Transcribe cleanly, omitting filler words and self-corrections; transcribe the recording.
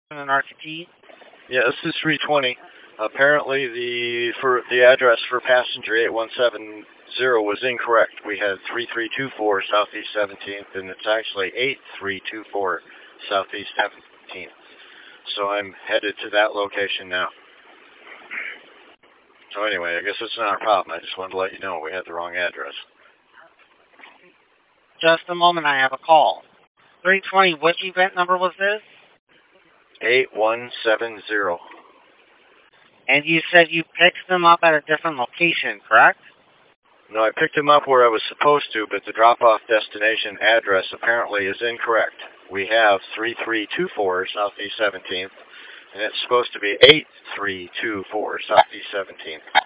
an RTP. Yeah, this is 320. Apparently, the address for passenger 8170 was incorrect. We had 3324 Southeast 17th, and it's actually 8324 Southeast 17th. So I'm headed to that location now. So anyway, I guess it's not a problem. I just wanted to let you know we had the wrong address. Just a moment, I have a call. 320, which event number was this? 8170. And you said you picked them up at a different location, correct? No, I picked them up where I was supposed to, but the drop-off destination address apparently is incorrect. We have 3324 Southeast 17th, and it's supposed to be 8324 Southeast 17th.